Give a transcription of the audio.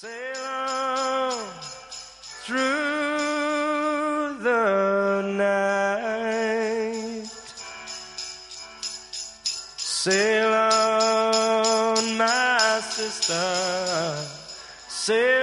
Sail on through the night. Sail on, my sister. Sail